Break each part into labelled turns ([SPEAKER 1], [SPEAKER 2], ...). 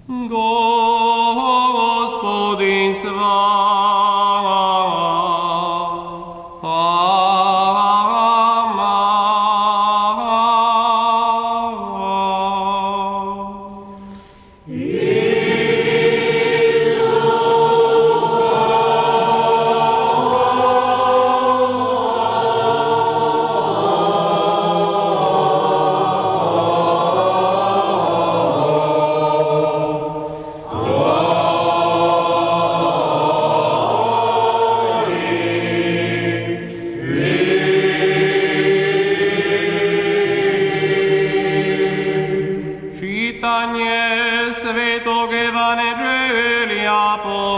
[SPEAKER 1] Gospodin s Svetog Evanđelja po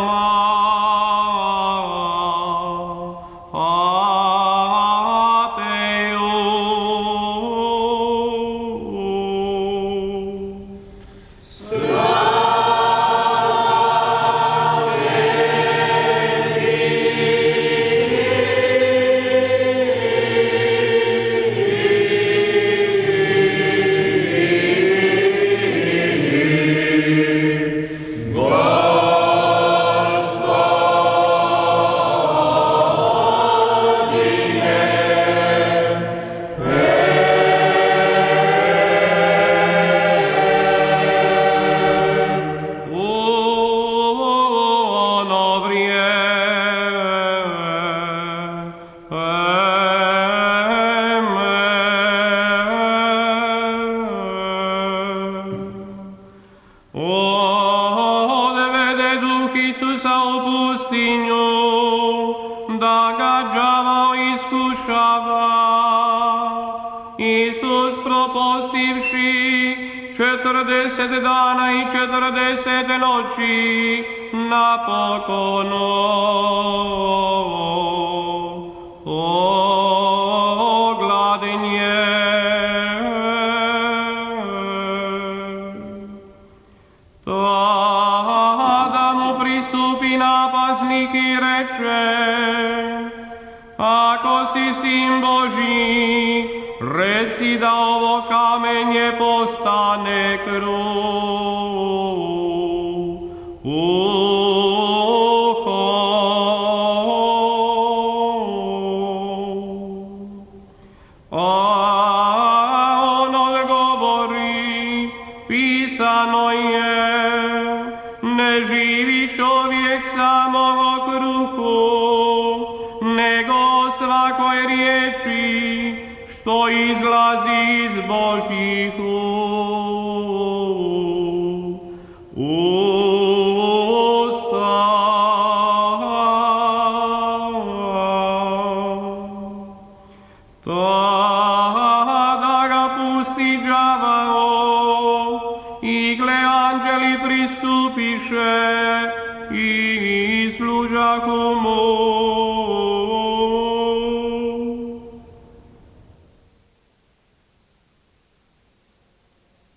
[SPEAKER 1] Isusa u pustinju, da ga đavo iskušava. Isus propostivši 40 dana i 40 noći napokon ogladnje. Pristupi napasnik i reče: ako si sin Božji, reci da ovo kamenje postane kruh. A on odgovori: pisano je, ne živi čovjek samog kruhu, nego svakoj riječi što izlazi iz Božjih usta. Tada ga pusti đavao i gle anđeli pristupiše i služahu mu.